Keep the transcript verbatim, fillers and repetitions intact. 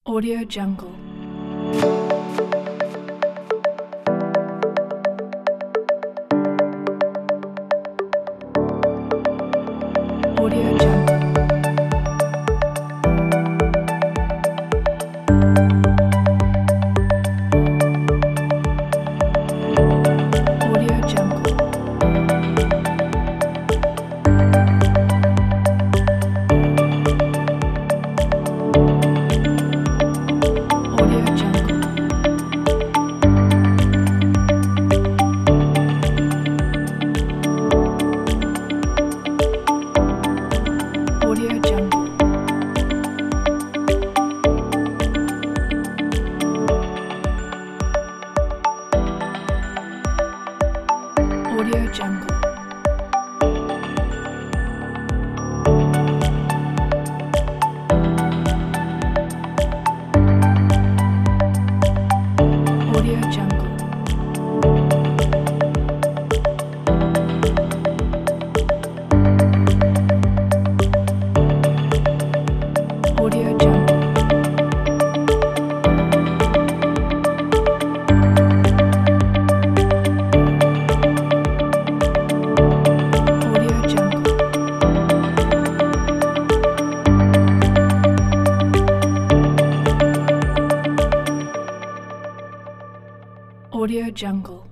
Audio Jungle. Audio Jungle. Audio Jungle. Audio Jungle. Audio Jungle. Audio Jungle. Audio Jungle. Audio Jungle. Audio Jungle. Audio Jungle.